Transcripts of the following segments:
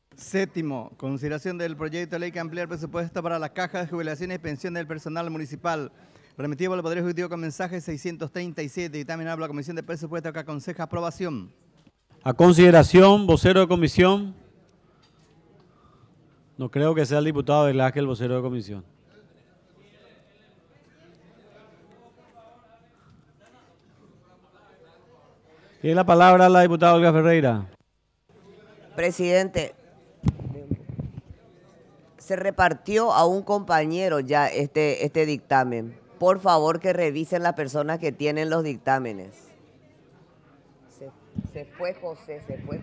Séptimo, consideración del proyecto de ley que amplía el presupuesto para las cajas de jubilaciones y pensiones del personal municipal. Remitido al Poder Ejecutivo con mensaje 637. Dictamen habla la Comisión de Presupuesto que aconseja aprobación. A consideración, vocero de comisión. No creo que sea el diputado Velázquez el vocero de comisión. Tiene la palabra la diputada Olga Ferreira. Presidente, se repartió a un compañero ya este dictamen. Por favor, que revisen las personas que tienen los dictámenes. Se fue José, se fue.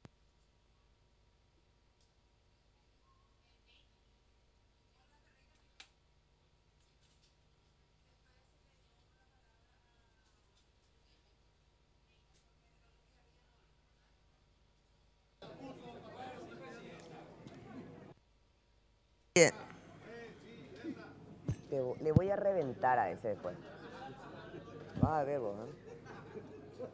Bien. Le voy a reventar a ese después. Vas a ver vos, ¿eh?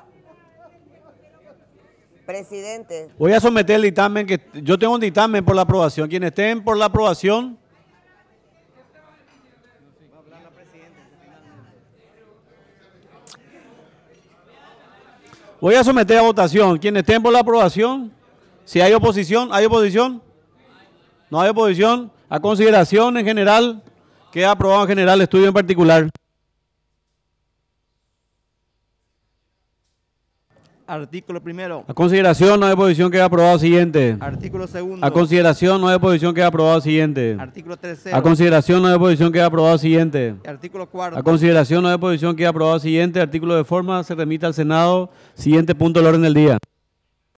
Presidente. Voy a someter el dictamen, que yo tengo un dictamen por la aprobación. Quienes estén por la aprobación. Voy a someter a votación. Quienes estén por la aprobación. Si hay oposición, ¿hay oposición? No hay oposición. A consideración en general, queda aprobado en general, estudio en particular. Artículo primero. A consideración, no hay oposición, queda aprobado siguiente. Artículo segundo. A consideración, no hay oposición, queda aprobado siguiente. Artículo tercero. A consideración, no hay oposición, queda aprobado siguiente. Artículo cuarto. A consideración, no hay oposición, queda aprobado siguiente. Artículo de forma, se remite al Senado. Siguiente punto del orden del día.